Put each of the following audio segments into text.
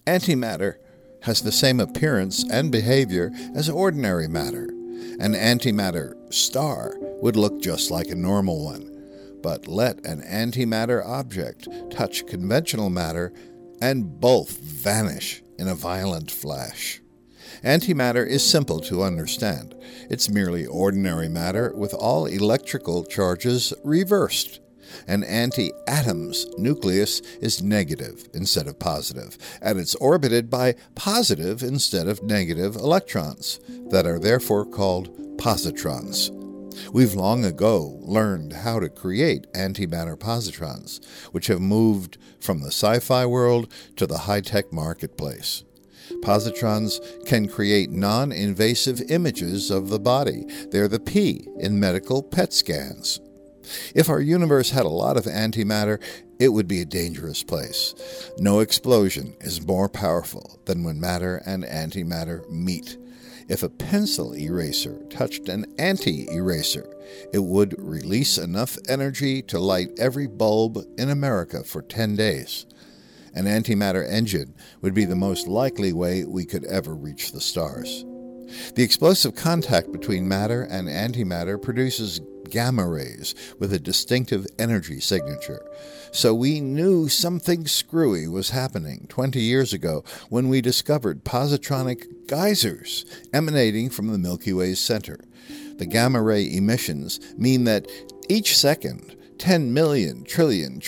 Antimatter has the same appearance and behavior as ordinary matter. An antimatter star would look just like a normal one. But let an antimatter object touch conventional matter, and both vanish in a violent flash. Antimatter is simple to understand. It's merely ordinary matter with all electrical charges reversed. An anti-atom's nucleus is negative instead of positive, and it's orbited by positive instead of negative electrons that are therefore called positrons. We've long ago learned how to create antimatter positrons, which have moved from the sci-fi world to the high-tech marketplace. Positrons can create non-invasive images of the body. They're the P in medical PET scans. If our universe had a lot of antimatter, it would be a dangerous place. No explosion is more powerful than when matter and antimatter meet. If a pencil eraser touched an anti-eraser, it would release enough energy to light every bulb in America for 10 days. An antimatter engine would be the most likely way we could ever reach the stars. The explosive contact between matter and antimatter produces gamma rays with a distinctive energy signature. So we knew something screwy was happening 20 years ago when we discovered positronic geysers emanating from the Milky Way's center. The gamma ray emissions mean that each second, 10 million trillion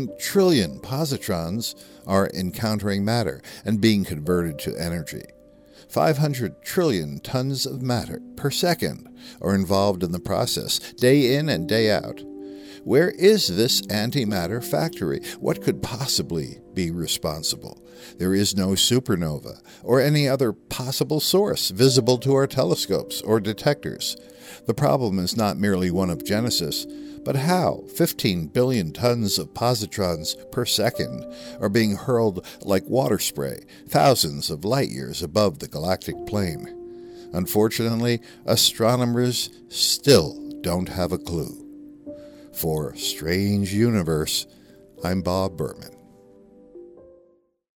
positrons are encountering matter and being converted to energy. 500 trillion tons of matter per second are involved in the process, day in and day out. Where is this antimatter factory? What could possibly be responsible? There is no supernova or any other possible source visible to our telescopes or detectors. The problem is not merely one of genesis, but how 15 billion tons of positrons per second are being hurled like water spray, thousands of light years above the galactic plane. Unfortunately, astronomers still don't have a clue. For Strange Universe, I'm Bob Berman.